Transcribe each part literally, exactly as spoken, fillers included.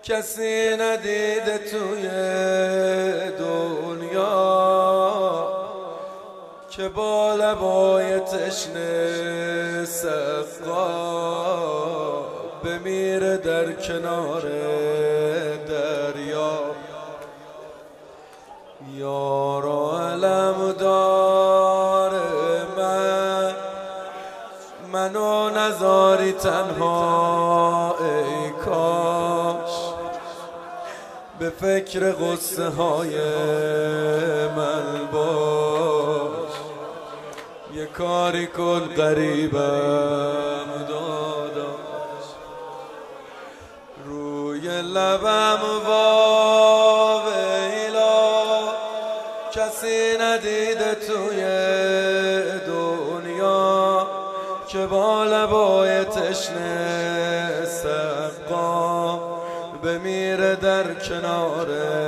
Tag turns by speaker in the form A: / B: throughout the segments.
A: کسی ندیده توی دنیا که با لبای تشنه سقا بمیره در کنار دریا. یارو علم داره من منو نذاری تنها، ای کاش به فکر غصه های من باش. یه کاری کن غریبم داداش، روی لبم واویلا کسی ندیده توی دنیا که با لبای تشنه سقا بمیره در کنار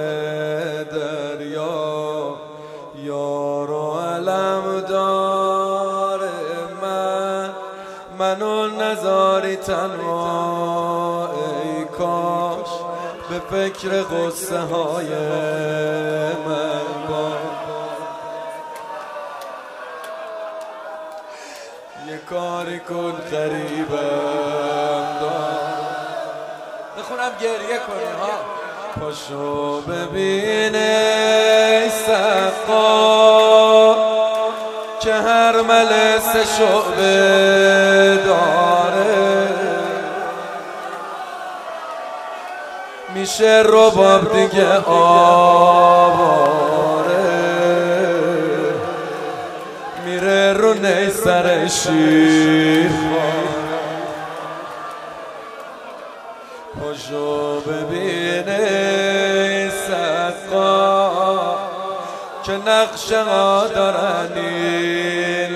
A: دریا. یارو علم داره من منو نذاری تنها، ای کاش به فکر غصه های من باش. یه کاری کن غریبم دار بخونم گریه کنی ها. پاشو ببینه سقا که هر ملسه شعبه داره، میشه رباب دیگه آواره، میره رو نیسر شیر. پاشو ببینه سقا که نقشه ها دارن این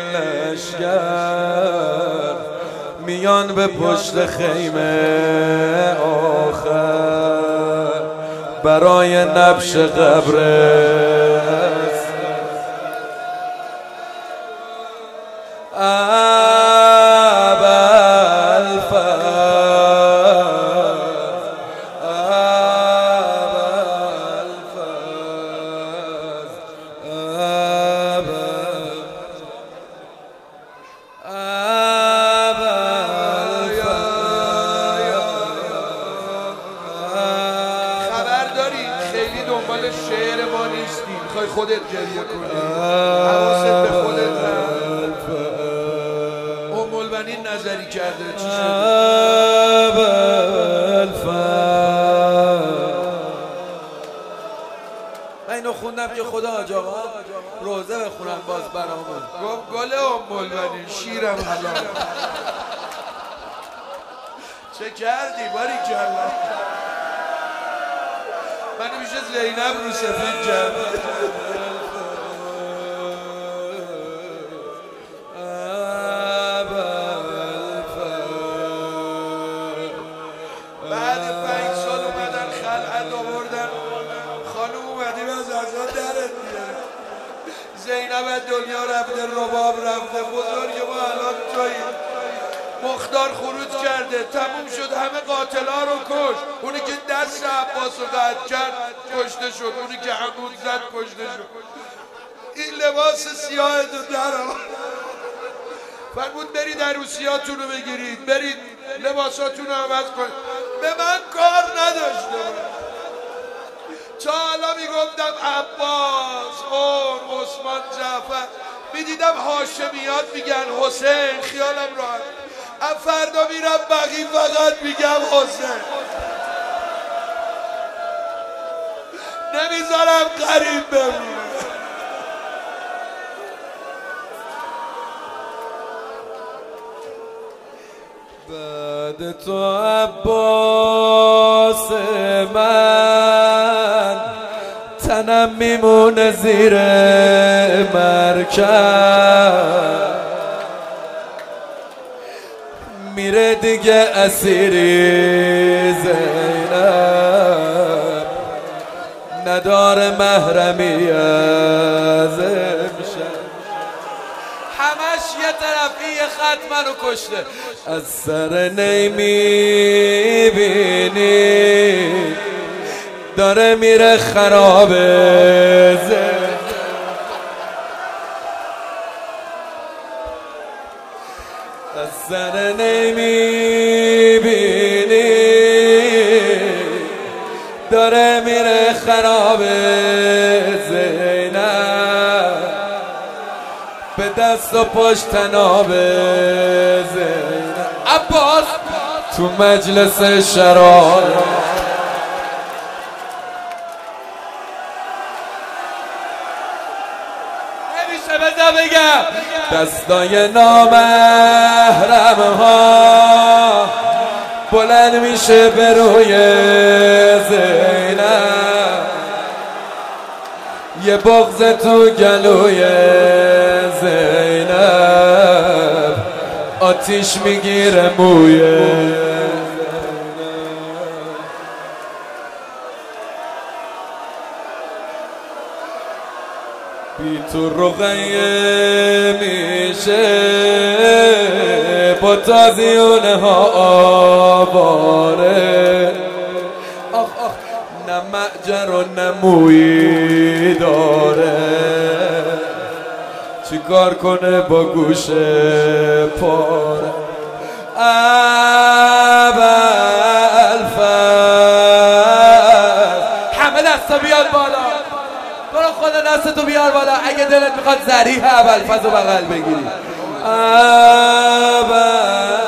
A: لشگر، میان به پشت خیمه آخر برای نبش قبره.
B: خیلی دنبال شعر ما نیستیم، میخوای خودت گریه کنی، حواست به خودت هست. ام البنین نظری کرده چی شده؟
A: من اینو خوندم که خدا حاج آقا روزه بخونن باز برامون.
B: گفت گل ام البنین شیرم حلال. چه کردی باری کلا؟ من میشه زینب رو سفید کرد. بعد پنج سال اومدن خلعت آوردن، خانم اومدی از ازا درت میاره. زینب از دنیا رفته، رباب رفته، بزرگ ما الان جایی. مختار خروج کرده، تموم شد، همه قاتلا رو کش. اونی که دست عباس رو قطع کرد کشته شد، اونی که عمود زد کشته شد. این لباس سیاه تو در فرمود برید عروسیاتون رو بگیرید، برید لباساتون رو عوض کنید. به من کار نداشته تا حالا میگفتم عباس، اون عثمان، جعفر، میدیدم هاشمیات میگن حسین، خیالم راحت. فردا میرم بقیه فقط میگم حسین، نمیذارم غریب بمونه.
A: بعد تو عباس من تنم میمونه زیر مرکب، میره دیگه اسیری زینب، نداره محرمی از امشب. همش یه طرفی یه خط منو کشته. از سر نمیبینی داره میره خرابه از سر نمیبینی داره میره خرابه زینب به دست و پشت تنابه زینب عباس تو مجلس شراب نمیشه بذار بگم دستای نامحرم ها بلند میشه به روی زینب یه بغض تو گلوی زینب آتیش میگیره موی بی تو رقیه میشه با تازیونه ها آواره آخ آخ نه معجر و نه مویی داره چی کار کنه با گوش پاره ابوالفضل همه دستا بیاد بالا برو خدا دستتو بیار بالا اگه دلت میخواد ذریح ابوالفضل رو بغل بگیری ابوالفضل